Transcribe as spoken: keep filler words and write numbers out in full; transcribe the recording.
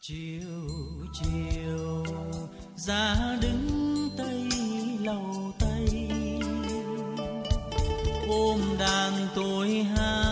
chiều chiều ra đứng tây lầu tây ôm đàn tôi hát